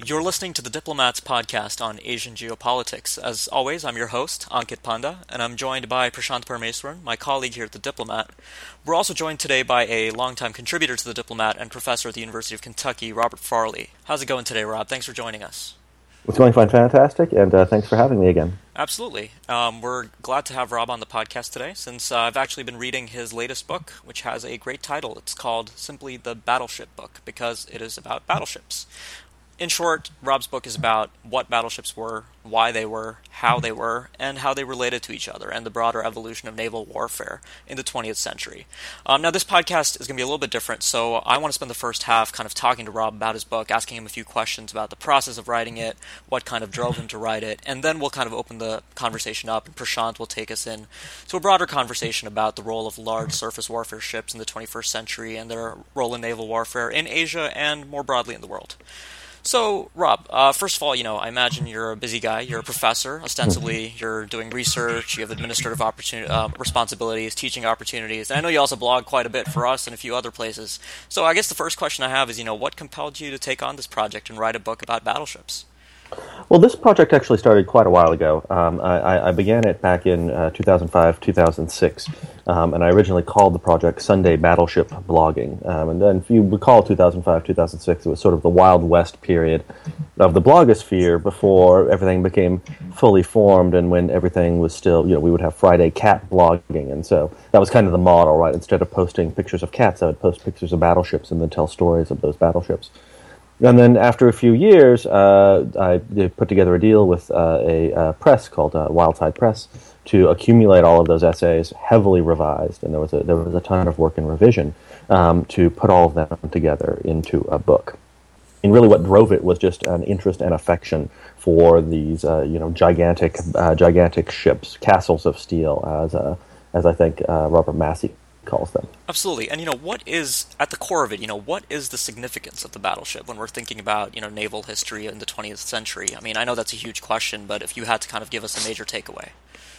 You're listening to the Diplomats podcast on Asian geopolitics. As always, I'm your host, Ankit Panda, and I'm joined by Prashant Parameswaran, my colleague here at the Diplomat. We're also joined today by a longtime contributor to the Diplomat and professor at the University of Kentucky, Robert Farley. How's it going today, Rob? Thanks for joining us. It's going fine, fantastic, and thanks for having me again. Absolutely. We're glad to have Rob on the podcast today, since I've actually been reading his latest book, which has a great title. It's called simply The Battleship Book, because it is about battleships. In short, Rob's book is about what battleships were, why they were, how they were, and how they related to each other, and the broader evolution of naval warfare in the 20th century. Now, this podcast is going to be a little bit different, so I want to spend the first half kind of talking to Rob about his book, asking him a few questions about the process of writing it, what kind of drove him to write it, and then we'll kind of open the conversation up, and Prashant will take us in to a broader conversation about the role of large surface warfare ships in the 21st century and their role in naval warfare in Asia and more broadly in the world. So, Rob, first of all, I imagine you're a busy guy. You're a professor. Ostensibly, you're doing research. You have administrative responsibilities, teaching opportunities. And I know you also blog quite a bit for us and a few other places. So I guess the first question I have is, what compelled you to take on this project and write a book about battleships? Well, this project actually started quite a while ago. I began it back in 2005, 2006, and I originally called the project Sunday Battleship Blogging. And then, if you recall 2005, 2006, it was sort of the Wild West period of the blogosphere before everything became fully formed and when everything was still, we would have Friday cat blogging. And so that was kind of the model, right? Instead of posting pictures of cats, I would post pictures of battleships and then tell stories of those battleships. And then after a few years, I put together a deal with a press called Wildside Press to accumulate all of those essays, heavily revised, and there was a ton of work and revision to put all of them together into a book. And really, what drove it was just an interest and affection for these, gigantic ships, castles of steel, as I think Robert Massey calls them. Absolutely. And, what is, at the core of it, what is the significance of the battleship when we're thinking about, naval history in the 20th century? I mean, I know that's a huge question, but if you had to kind of give us a major takeaway.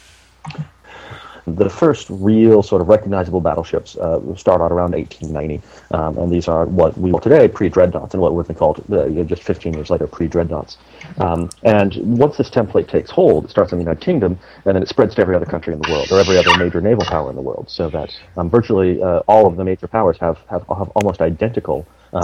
The first real sort of recognizable battleships start out around 1890, and these are what we call today pre-dreadnoughts, and what would be called just 15 years later pre-dreadnoughts. And once this template takes hold, it starts in the United Kingdom, and then it spreads to every other country in the world, or every other major naval power in the world, so that virtually all of the major powers have almost identical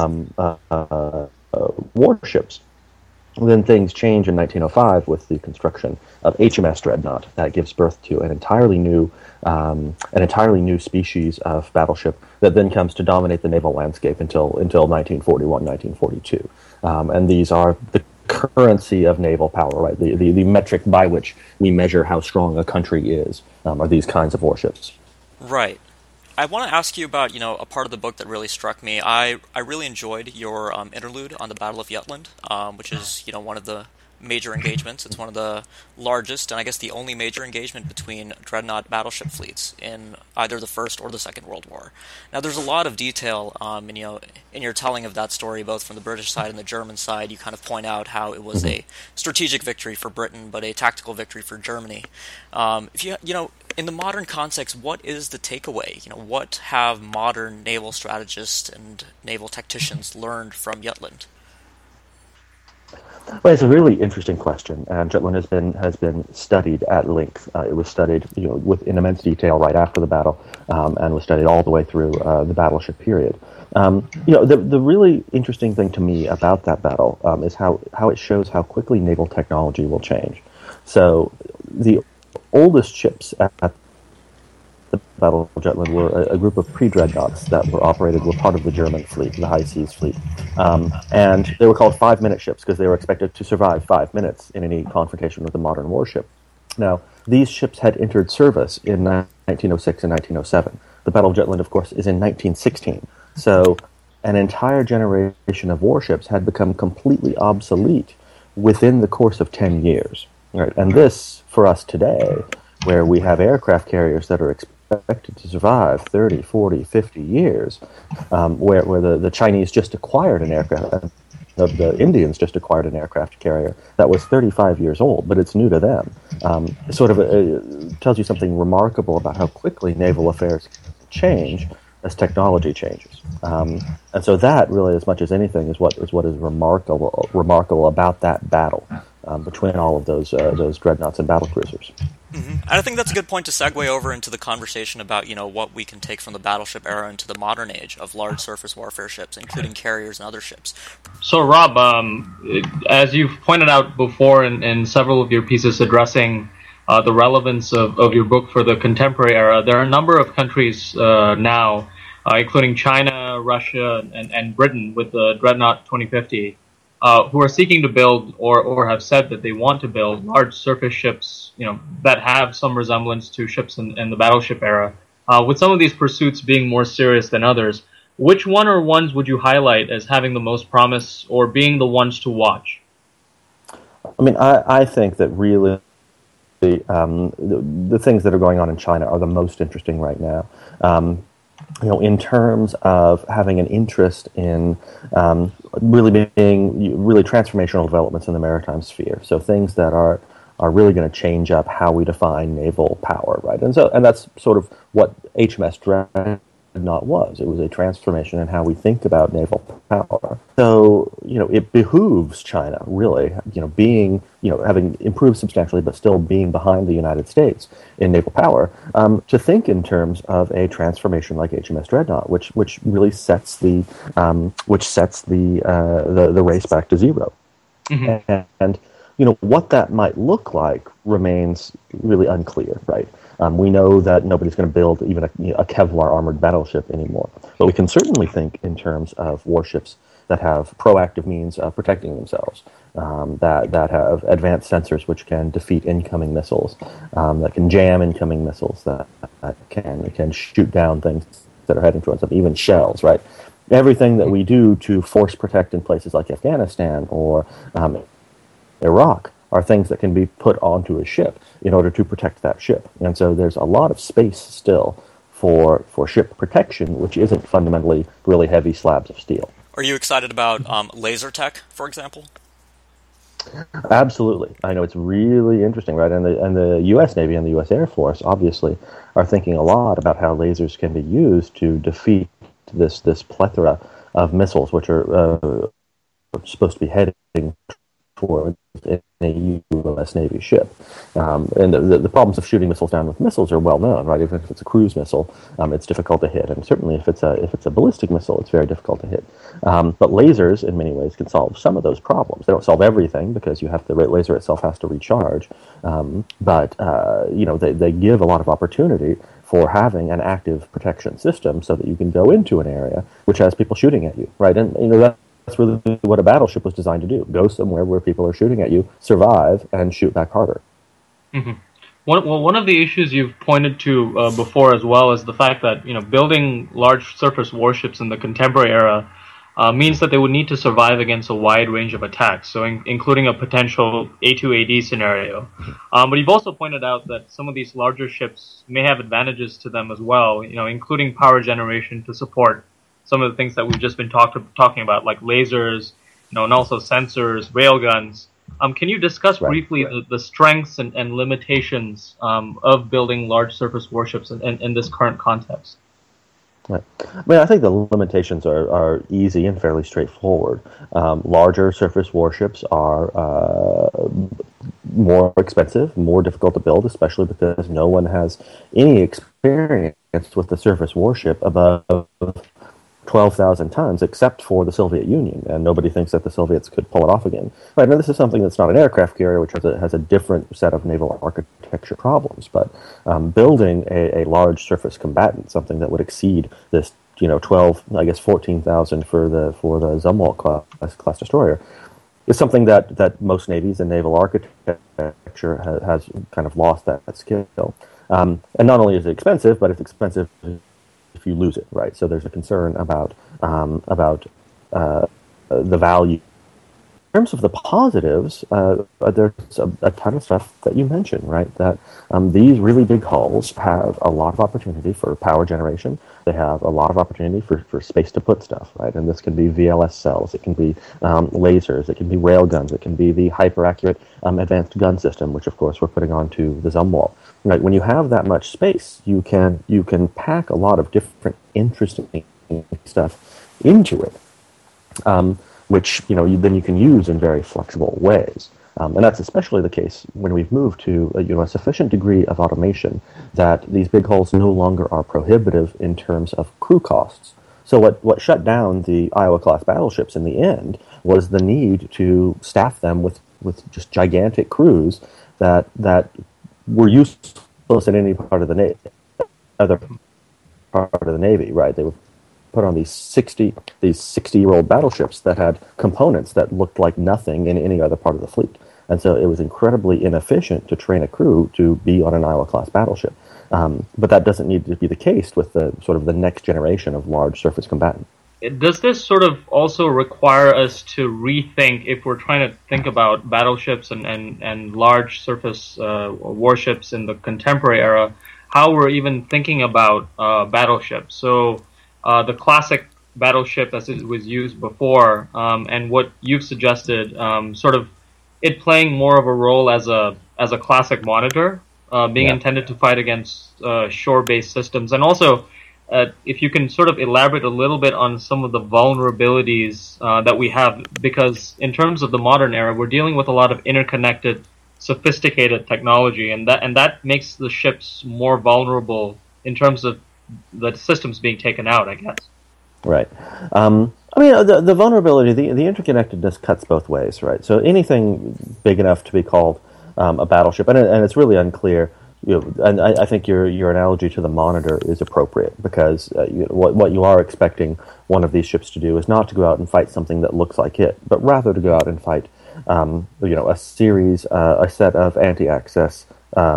warships. Then things change in 1905 with the construction of HMS Dreadnought. That gives birth to an entirely new species of battleship that then comes to dominate the naval landscape until 1941, 1942. And these are the currency of naval power, right? The metric by which we measure how strong a country is are these kinds of warships. Right. I want to ask you about, a part of the book that really struck me. I really enjoyed your interlude on the Battle of Jutland, which is, one of the major engagements. It's one of the largest, and I guess the only major engagement between dreadnought battleship fleets in either the First or the Second World War. Now, there's a lot of detail, in your telling of that story, both from the British side and the German side. You kind of point out how it was a strategic victory for Britain, but a tactical victory for Germany. In the modern context, what is the takeaway? What have modern naval strategists and naval tacticians learned from Jutland? Well, it's a really interesting question, and Jutland has been studied at length. It was studied, in immense detail right after the battle, and was studied all the way through the battleship period. The really interesting thing to me about that battle is how it shows how quickly naval technology will change. So the oldest ships at the Battle of Jutland were a group of pre-dreadnoughts that were part of the German fleet, the High Seas Fleet. And they were called 5-minute ships because they were expected to survive 5 minutes in any confrontation with a modern warship. Now, these ships had entered service in 1906 and 1907. The Battle of Jutland, of course, is in 1916. So an entire generation of warships had become completely obsolete within the course of 10 years. Right? And this, for us today, where we have aircraft carriers that are expected to survive 30, 40, 50 years, where the Chinese just acquired an aircraft, the Indians just acquired an aircraft carrier that was 35 years old, but it's new to them. Tells you something remarkable about how quickly naval affairs change, as technology changes. And so that really, as much as anything, is what is remarkable about that battle between all of those dreadnoughts and battlecruisers. Mm-hmm. And I think that's a good point to segue over into the conversation about, what we can take from the battleship era into the modern age of large surface warfare ships, including carriers and other ships. So, Rob, as you've pointed out before in several of your pieces addressing the relevance of your book for the contemporary era, there are a number of countries now, including China, Russia, and Britain with the Dreadnought 2050, who are seeking to build or have said that they want to build large surface ships, that have some resemblance to ships in the battleship era. With some of these pursuits being more serious than others, which one or ones would you highlight as having the most promise or being the ones to watch? I mean, I think that really the things that are going on in China are the most interesting right now. In terms of having an interest in really being really transformational developments in the maritime sphere. So things that are really going to change up how we define naval power, right? And that's sort of what HMS Dreadnought was. It was a transformation in how we think about naval power. So, it behooves China, really, having improved substantially, but still being behind the United States in naval power, to think in terms of a transformation like HMS Dreadnought, which really sets the race back to zero. Mm-hmm. And what that might look like remains really unclear, right? We know that nobody's going to build even a Kevlar armored battleship anymore, but we can certainly think in terms of warships that have proactive means of protecting themselves, that have advanced sensors which can defeat incoming missiles, that can jam incoming missiles, that can shoot down things that are heading towards them, even shells, right? Everything that we do to force protect in places like Afghanistan or Iraq are things that can be put onto a ship in order to protect that ship. And so there's a lot of space still for ship protection, which isn't fundamentally really heavy slabs of steel. Are you excited about laser tech, for example? Absolutely. I know it's really interesting, right? And the U.S. Navy and the U.S. Air Force obviously are thinking a lot about how lasers can be used to defeat this plethora of missiles, which are supposed to be heading towards a U.S. Navy ship. And the problems of shooting missiles down with missiles are well known, right? Even if it's a cruise missile, it's difficult to hit, and certainly if it's a ballistic missile, it's very difficult to hit. But lasers, in many ways, can solve some of those problems. They don't solve everything because the laser itself has to recharge. But they give a lot of opportunity for having an active protection system, so that you can go into an area which has people shooting at you, right? And that's really what a battleship was designed to do. Go somewhere where people are shooting at you, survive, and shoot back harder. Mm-hmm. One of the issues you've pointed to before as well is the fact that building large surface warships in the contemporary era means that they would need to survive against a wide range of attacks, so including a potential A2AD scenario. But you've also pointed out that some of these larger ships may have advantages to them as well, including power generation to support some of the things that we've just been talking about, like lasers, and also sensors, railguns. Can you discuss briefly the strengths and limitations of building large surface warships in this current context? Right. I mean, I think the limitations are easy and fairly straightforward. Larger surface warships are more expensive, more difficult to build, especially because no one has any experience with the surface warship above 12,000 tons, except for the Soviet Union, and nobody thinks that the Soviets could pull it off again. Right, now this is something that's not an aircraft carrier, which has a different set of naval architecture problems, but building a large surface combatant, something that would exceed this, 14,000 for the Zumwalt class destroyer, is something that most navies and naval architecture has kind of lost that skill. And not only is it expensive, but it's expensive if you lose it, right? So there's a concern about the value terms of the positives, there's a ton of stuff that you mentioned, right? That these really big hulls have a lot of opportunity for power generation. They have a lot of opportunity for space to put stuff, right? And this can be VLS cells, it can be lasers, it can be rail guns, it can be the hyper-accurate advanced gun system, which of course we're putting onto the Zumwalt. Right? When you have that much space, you can pack a lot of different interesting stuff into it. Which then you can use in very flexible ways, and that's especially the case when we've moved to a sufficient degree of automation that these big hulls no longer are prohibitive in terms of crew costs. So what shut down the Iowa-class battleships in the end was the need to staff them with just gigantic crews that were useless in any part of the other part of the Navy, right? They were put on these 60-year-old battleships that had components that looked like nothing in any other part of the fleet. And so it was incredibly inefficient to train a crew to be on an Iowa-class battleship. But that doesn't need to be the case with the sort of the next generation of large surface combatant. Does this sort of also require us to rethink, if we're trying to think about battleships and large surface warships in the contemporary era, how we're even thinking about battleships? So the classic battleship as it was used before, and what you've suggested, sort of it playing more of a role as a classic monitor, being intended to fight against shore-based systems, and also if you can sort of elaborate a little bit on some of the vulnerabilities that we have, because in terms of the modern era, we're dealing with a lot of interconnected, sophisticated technology, and that makes the ships more vulnerable in terms of the systems being taken out, I guess. Right. The vulnerability, the interconnectedness cuts both ways, right? So anything big enough to be called a battleship, and it's really unclear. And I think your analogy to the Monitor is appropriate, because what you are expecting one of these ships to do is not to go out and fight something that looks like it, but rather to go out and fight a set of anti-access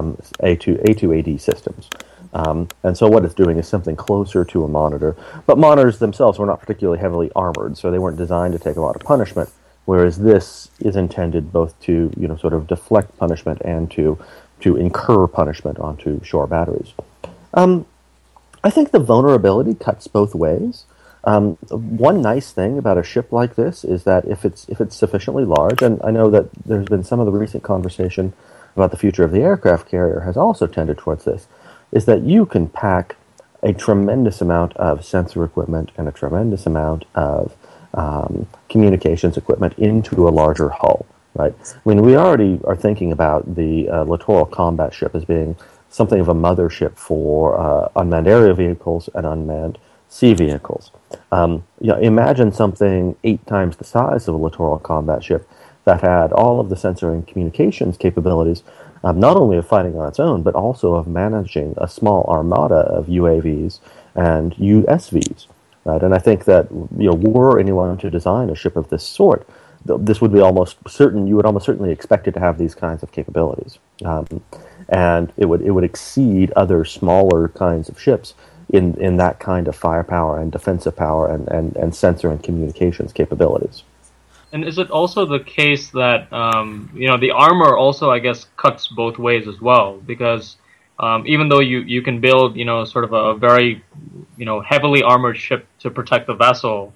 A2AD systems. And so what it's doing is something closer to a Monitor. But Monitors themselves were not particularly heavily armored, so they weren't designed to take a lot of punishment, whereas this is intended both to sort of deflect punishment and to incur punishment onto shore batteries. I think the vulnerability cuts both ways. One nice thing about a ship like this is that if it's sufficiently large, and I know that there's been some of the recent conversation about the future of the aircraft carrier has also tended towards this, is that you can pack a tremendous amount of sensor equipment and a tremendous amount of communications equipment into a larger hull, right? I mean, we already are thinking about the littoral combat ship as being something of a mothership for unmanned aerial vehicles and unmanned sea vehicles. Imagine something 8 times the size of a littoral combat ship that had all of the sensor and communications capabilities, not only of fighting on its own, but also of managing a small armada of UAVs and USVs. Right? And I think that were anyone to design a ship of this sort, this would be almost certain. You would almost certainly expect it to have these kinds of capabilities, and it would exceed other smaller kinds of ships in that kind of firepower and defensive power and sensor and communications capabilities. And is it also the case that the armor also, I guess, cuts both ways as well? Because even though you can build sort of a very heavily armored ship to protect the vessel,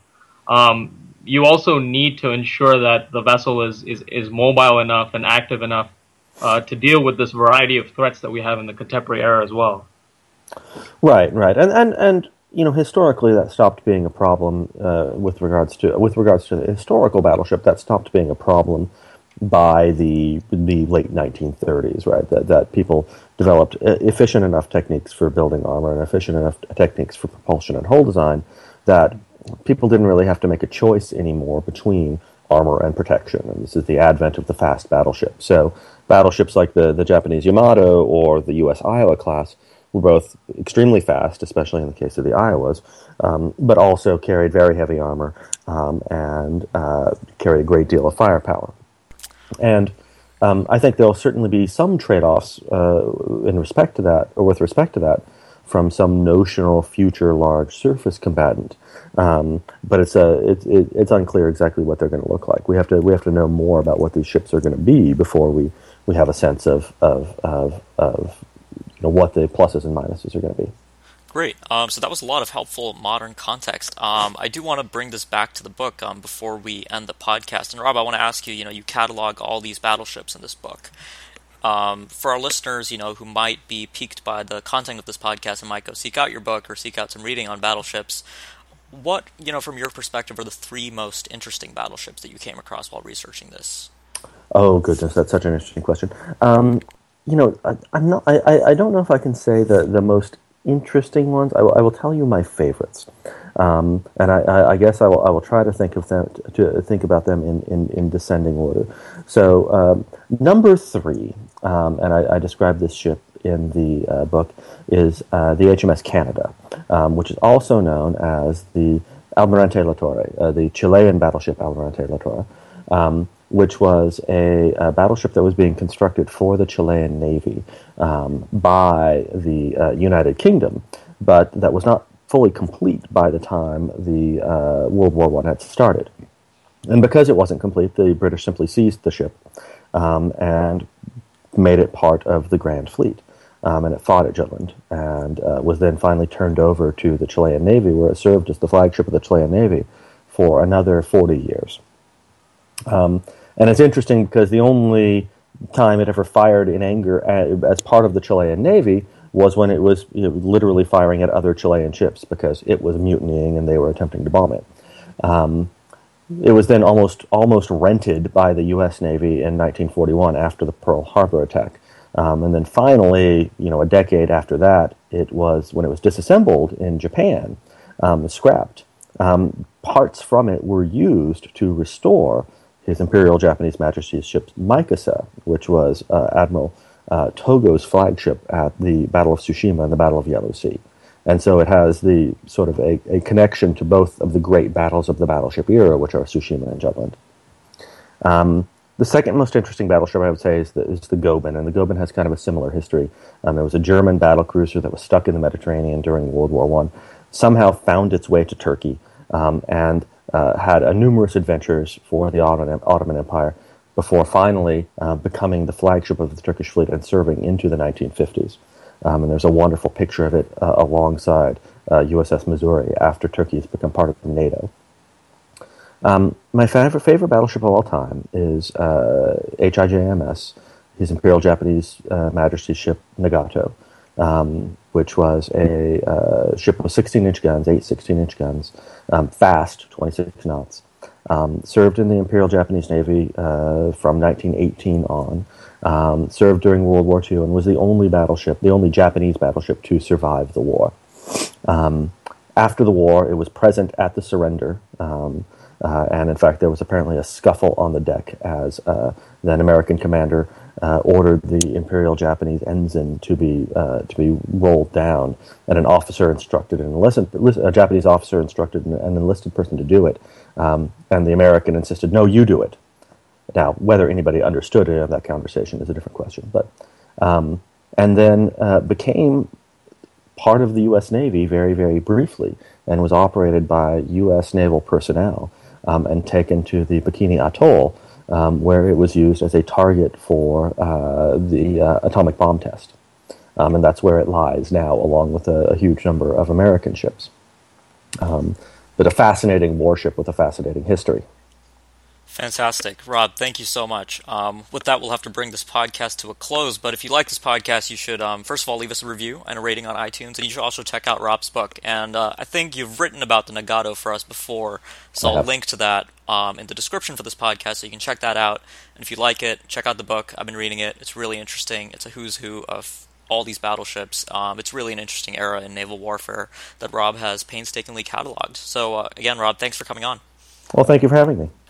you also need to ensure that the vessel is mobile enough and active enough to deal with this variety of threats that we have in the contemporary era as well. Right, and historically that stopped being a problem with regards to the historical battleship. That stopped being a problem by the late 1930s, right? That people developed efficient enough techniques for building armor and efficient enough techniques for propulsion and hull design that people didn't really have to make a choice anymore between armor and protection. And this is the advent of the fast battleship. So battleships like the Japanese Yamato or the U.S. Iowa class were both extremely fast, especially in the case of the Iowas, but also carried very heavy armor and carried a great deal of firepower. And I think there will certainly be some trade-offs in respect to that, or with respect to that, from some notional future large surface combatant. But it's unclear exactly what they're going to look like. We have to know more about what these ships are going to be before we have a sense of what the pluses and minuses are going to be. Great. So that was a lot of helpful modern context. I do want to bring this back to the book before we end the podcast. And Rob, I want to ask you, you catalog all these battleships in this book. For our listeners, who might be piqued by the content of this podcast and might go seek out your book or seek out some reading on battleships, what, from your perspective, are the 3 most interesting battleships that you came across while researching this? Oh goodness, that's such an interesting question. I'm not. I don't know if I can say the most interesting ones. I will tell you my favorites, and I guess I will try to think of them to think about them in descending order. So number 3, and I describe this ship in the book, is the HMS Canada, which is also known as the Almirante La Torre, the Chilean battleship Almirante La Torre. Which was a battleship that was being constructed for the Chilean Navy by the United Kingdom, but that was not fully complete by the time the World War I had started. And because it wasn't complete, the British simply seized the ship and made it part of the Grand Fleet. And it fought at Jutland and was then finally turned over to the Chilean Navy, where it served as the flagship of the Chilean Navy for another 40 years. And it's interesting because the only time it ever fired in anger as part of the Chilean Navy was when it was literally firing at other Chilean ships because it was mutinying and they were attempting to bomb it. It was then almost rented by the U.S. Navy in 1941 after the Pearl Harbor attack. And then finally, a decade after that, when it was disassembled in Japan, scrapped. Parts from it were used to restore His Imperial Japanese Majesty's ship Mikasa, which was Admiral Togo's flagship at the Battle of Tsushima and the Battle of Yellow Sea. And so it has the sort of a connection to both of the great battles of the battleship era, which are Tsushima and Jutland. The second most interesting battleship, I would say, is the Goeben, and the Goeben has kind of a similar history. It was a German battlecruiser that was stuck in the Mediterranean during World War I, somehow found its way to Turkey, and had numerous adventures for the Ottoman Empire before finally becoming the flagship of the Turkish fleet and serving into the 1950s. And there's a wonderful picture of it alongside USS Missouri after Turkey has become part of NATO. My favorite battleship of all time is HIJMS, His Imperial Japanese Majesty's ship Nagato, which was a ship with 16-inch guns, 8 16-inch guns, fast, 26 knots. Served in the Imperial Japanese Navy from 1918 on, served during World War II, and was the only Japanese battleship to survive the war. After the war, it was present at the surrender, and in fact there was apparently a scuffle on the deck as then American commander ordered the Imperial Japanese ensign to be rolled down, and a Japanese officer instructed an enlisted person to do it, and the American insisted, "No, you do it." Now, whether anybody understood any of that conversation is a different question, but and then became part of the U.S. Navy very, very briefly, and was operated by U.S. naval personnel and taken to the Bikini Atoll, where it was used as a target for the atomic bomb test. And that's where it lies now, along with a huge number of American ships. But a fascinating warship with a fascinating history. Fantastic. Rob, thank you so much. With that, we'll have to bring this podcast to a close, but if you like this podcast, you should, first of all, leave us a review and a rating on iTunes, and you should also check out Rob's book. And I think you've written about the Nagato for us before, so I'll link to that in the description for this podcast, so you can check that out. And if you like it, check out the book. I've been reading it. It's really interesting. It's a who's who of all these battleships. It's really an interesting era in naval warfare that Rob has painstakingly cataloged. So, again, Rob, thanks for coming on. Well, thank you for having me.